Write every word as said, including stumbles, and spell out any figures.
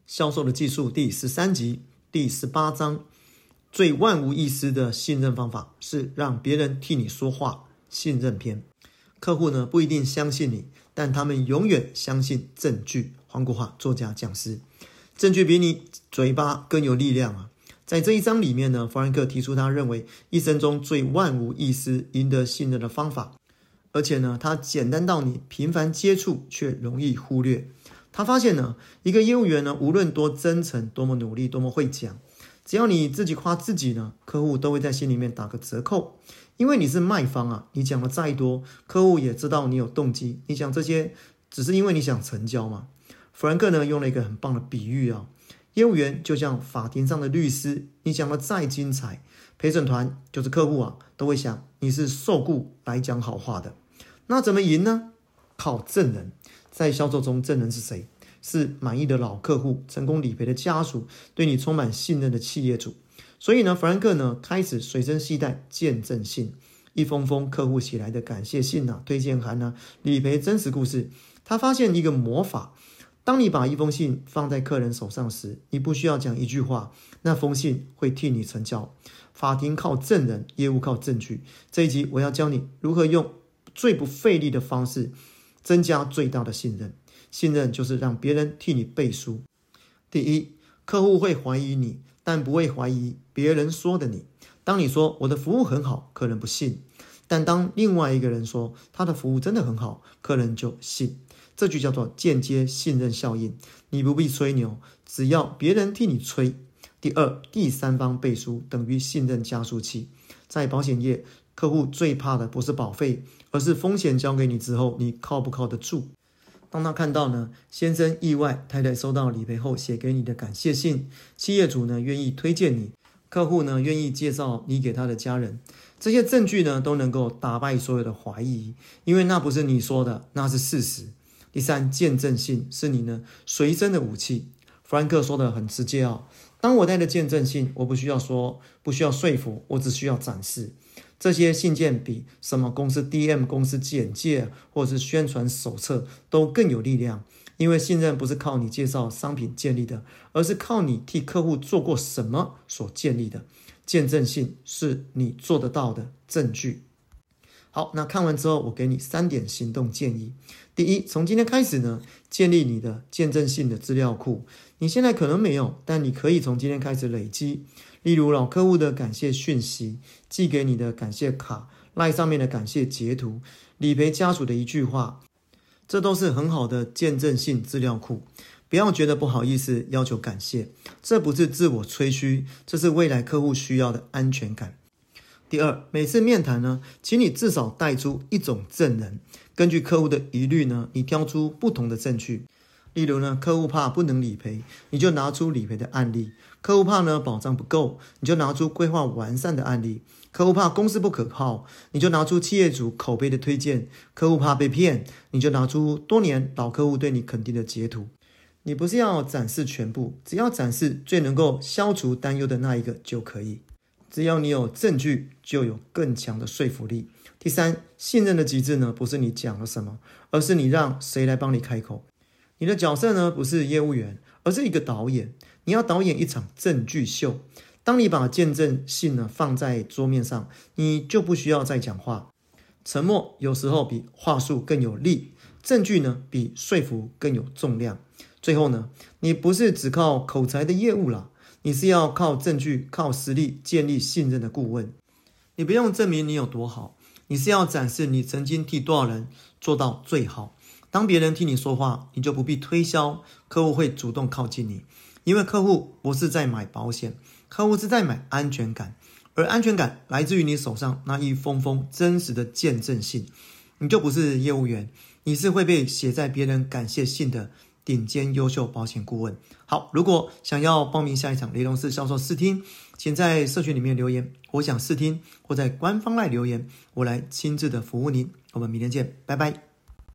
销售的技术第十三集第十八章，最万无一失的信任方法是让别人替你说话，信任篇。客户呢不一定相信你，但他们永远相信证据。黄国华作家讲师，证据比你嘴巴更有力量啊！在这一章里面呢，弗兰克提出他认为一生中最万无一失赢得信任的方法，而且呢，它简单到你频繁接触却容易忽略。他发现呢，一个业务员呢，无论多真诚、多么努力、多么会讲，只要你自己夸自己呢，客户都会在心里面打个折扣。因为你是卖方啊，你讲的再多，客户也知道你有动机。你讲这些只是因为你想成交嘛。弗兰克呢用了一个很棒的比喻啊，业务员就像法庭上的律师，你讲的再精彩，陪审团就是客户啊，都会想你是受雇来讲好话的。那怎么赢呢？靠证人。在销售中，证人是谁？是满意的老客户、成功理赔的家属、对你充满信任的企业主。所以呢，弗兰克呢开始随身携带见证信，一封封客户写来的感谢信啊、推荐函啊、理赔真实故事。他发现一个魔法，当你把一封信放在客人手上时，你不需要讲一句话，那封信会替你成交。法庭靠证人，业务靠证据。这一集我要教你如何用最不费力的方式增加最大的信任。信任就是让别人替你背书。第一，客户会怀疑你，但不会怀疑别人说的你。当你说我的服务很好，客人不信；但当另外一个人说他的服务真的很好，客人就信。这就叫做间接信任效应。你不必吹牛，只要别人替你吹。第二，第三方背书等于信任加速器。在保险业，客户最怕的不是保费，而是风险交给你之后，你靠不靠得住。当他看到呢，先生意外，太太收到理赔后写给你的感谢信，企业主呢愿意推荐你，客户呢愿意介绍你给他的家人，这些证据呢都能够打败所有的怀疑，因为那不是你说的，那是事实。第三，见证信是你呢随身的武器。弗兰克说的很直接啊，当我带着见证信，我不需要说，不需要说服，我只需要展示。这些信件比什么公司 D M 公司简介或者是宣传手册都更有力量，因为信任不是靠你介绍商品建立的，而是靠你替客户做过什么所建立的。见证信是你做得到的证据。好，那看完之后，我给你三点行动建议。第一，从今天开始呢，建立你的见证信的资料库。你现在可能没有，但你可以从今天开始累积。例如老客户的感谢讯息，寄给你的感谢卡， LINE 上面的感谢截图，理赔家属的一句话，这都是很好的见证信资料库。不要觉得不好意思要求感谢，这不是自我吹嘘，这是未来客户需要的安全感。第二，每次面谈呢，请你至少带出一种证人，根据客户的疑虑呢，你挑出不同的证据。例如呢，客户怕不能理赔，你就拿出理赔的案例；客户怕呢保障不够，你就拿出规划完善的案例；客户怕公司不可靠，你就拿出企业主口碑的推荐；客户怕被骗，你就拿出多年老客户对你肯定的截图。你不是要展示全部，只要展示最能够消除担忧的那一个就可以。只要你有证据，就有更强的说服力。第三，信任的极致呢，不是你讲了什么，而是你让谁来帮你开口。你的角色呢，不是业务员，而是一个导演。你要导演一场证据秀。当你把见证信呢放在桌面上，你就不需要再讲话。沉默有时候比话术更有力，证据呢比说服更有重量。最后呢，你不是只靠口才的业务啦，你是要靠证据、靠实力建立信任的顾问。你不用证明你有多好，你是要展示你曾经替多少人做到最好。当别人替你说话，你就不必推销，客户会主动靠近你。因为客户不是在买保险，客户是在买安全感，而安全感来自于你手上那一封封真实的见证信。你就不是业务员，你是会被写在别人感谢信的顶尖优秀保险顾问。好，如果想要报名下一场雷龙式销售试听，请在社群里面留言我想试听，或在官方LINE留言，我来亲自的服务您。我们明天见，拜拜。